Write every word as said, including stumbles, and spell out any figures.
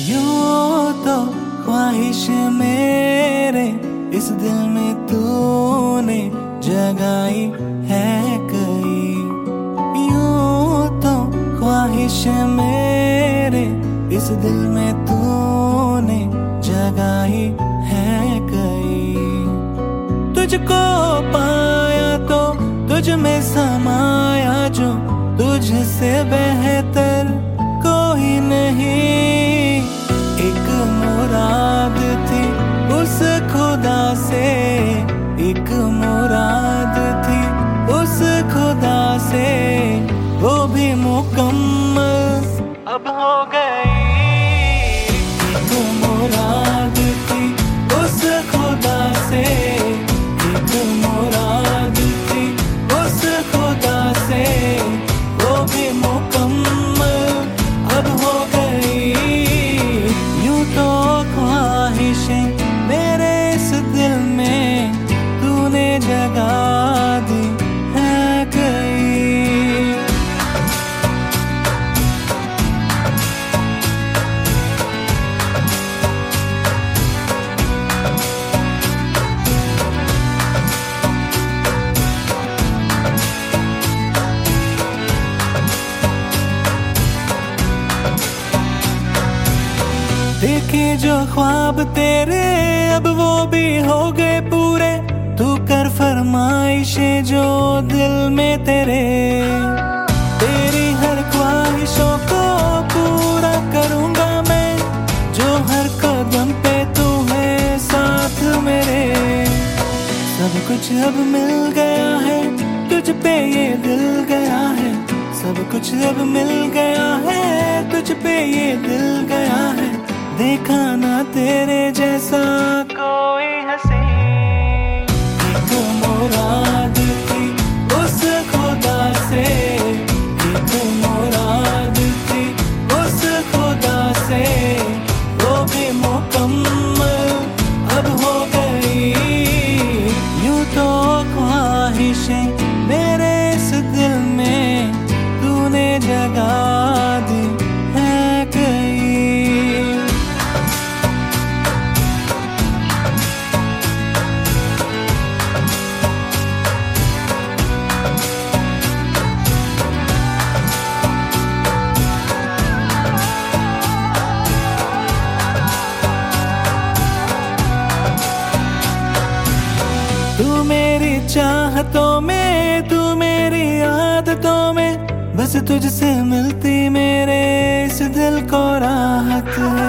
यूं तो ख्वाहिश मेरे इस दिल में तूने जगाई है कई। यूं तो ख्वाहिश मेरे इस दिल में तूने जगाई है कई। तुझको पाया तो तुझ में समाया जो तुझसे बेहतर कोई नहीं। एक मुराद थी उस खुदा से, एक मुराद थी उस खुदा से, वो भी मुकम्मल अब हो गई। एक मुराद थी उस खुदा से, एक मुराद थी उस खुदा से, वो भी मुकम्मल अब हो गई। यूं तो ख्वाहिशें मेरे इस दिल में तूने जगा दी है कई। देखे जो ख्वाब तेरे अब वो भी हो गए पूरे। तू कर फरमाइशें जो दिल में तेरे, तेरी हर ख्वाहिशों को पूरा करूंगा मैं, जो हर कदम पे तू है साथ मेरे। सब कुछ अब मिल गया है तुझ पे ये दिल गया है, सब कुछ अब मिल गया है तुझ पे ये दिल गया है। देखा ना तेरे जैसा कोई हंसी। एक मुराद थी उस खुदा से, एक मुराद थी उस खुदा से, वो भी मुकम्मल अब हो गई। यूं तो ख्वाहिशें मेरे इस दिल में तूने जगा दी है कई। तू मेरी चाहतों में, तू मेरी आदतों में, बस तुझसे मिलती मेरे इस दिल को राहत है।